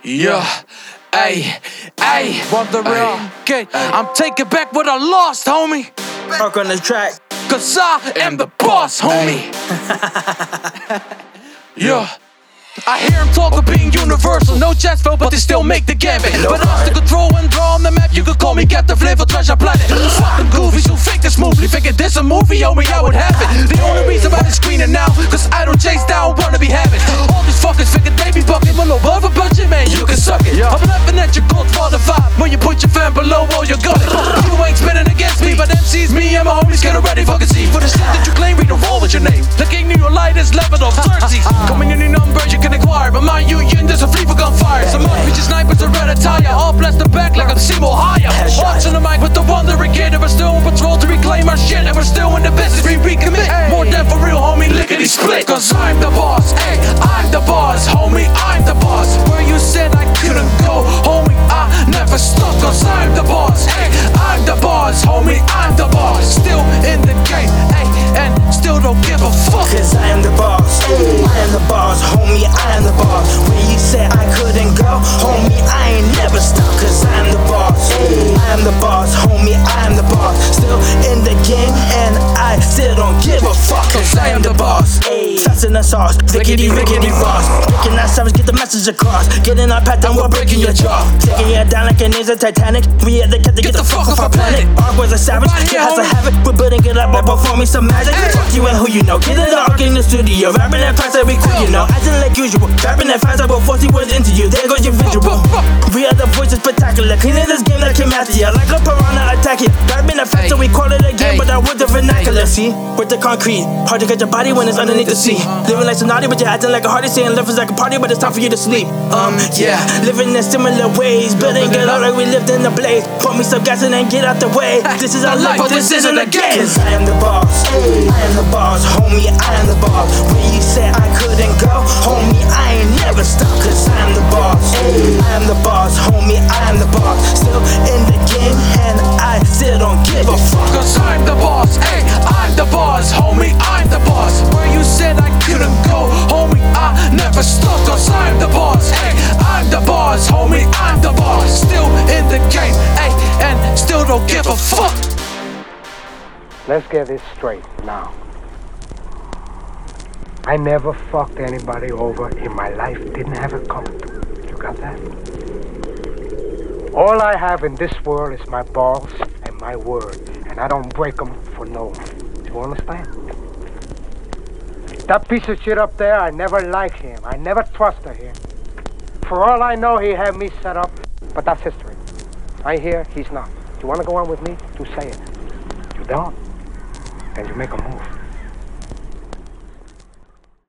Yeah, ayy, want the real kid. I'm taking back what I lost, homie. Work on the track. Cause I am the boss, homie. Yeah. I hear him talk of being universal, no chance felt, but they still make the gambit. But I still control and draw on the map, you could call me Captain Flavor Treasure Planet. Fuck them goofies who fake this movie, figure this a movie, homie, I would have it. The only reason why they're screening now, cause I don't chase down, wanna be having. All these fuckers figure they be bucking, well over a budget, man, you can suck it. I'm laughing at your Godfather vibe, when you put your fan below, all you got it. You ain't spinning against me, but MC's me and my homies get ready fucking see. For the shit that you claim, read the roll with your name. The king knew your light is leveled off Xerxes. Coming in your numbers, you can acquire, but mind you, there's a flea for gunfire. Some more bitches snipers are red attire, all blessed the back like I'm Seymour Higher. Watching the mic with the wandering kid, and we're still on patrol to reclaim our shit, and we're still in the business, we recommit. More than for real, homie, lickety split. Cause I'm the boss, ayy, I'm the boss, homie, I'm the boss. Where you said I couldn't go, homie, I never stop. Cause I'm the boss, ayy, I'm the boss, homie, I'm the boss. Still in the game, ayy, and still don't give a fuck. Cause I am the boss, I am the boss, homie, I am the boss. When you said I couldn't go, homie, I ain't never stop. Cause I am the boss, I am the boss, homie, I am the boss. Still in the game and I still don't give a fuck. Cause I am the boss, tossing the sauce, rickety Ross. Breaking that savage, get the message across. Getting our path and we're breaking your jaw. Taking you down like a ninja Titanic. We had the cut to get the fuck off our planet. Our boys are savage, it has to have it. We're building it up by performing some magic. Fuck you and who you know. Get it all in the studio, rapping that fast that we cool, you know. Acting like usual, rapping that fast I will 40 words into you. There goes your visual. We are the voices spectacular, cleaning this game that came after you. Like a piranha attack you. Rapping that fast so we call it a game, but I with the vernacular. See, with the concrete, hard to get your body when it's underneath the sea. Living like some naughty, but you're acting like a hardy. Saying life is like a party, but it's time for you to sleep. Yeah, living in similar ways, building it up like we lived in the blaze. Pour me some gas and then get out the way. This is our life, but this isn't a game. Cause I am the boss, I am the boss, homie, I am the boss. When you said I couldn't go, homie, I ain't never stop. Cause I am the boss, I am the boss, homie, I am the boss. Still in the game and I still don't give a fuck. Cause I'm the boss, ayy, I'm the boss, homie, I'm the boss. Where you said I couldn't go, homie, I never stop. Cause I'm the boss, ayy, I'm the boss, homie, I'm the boss. Still in the game, ayy, and still don't give a fuck. Let's get this straight now. I never fucked anybody over in my life, didn't have it coming to me. You got that? All I have in this world is my balls and my word, and I don't break them for no one. You understand? That piece of shit up there, I never liked him. I never trusted him. For all I know, he had me set up, but that's history. I'm here, he's not. You want to go on with me? You say it. You don't? Then you make a move.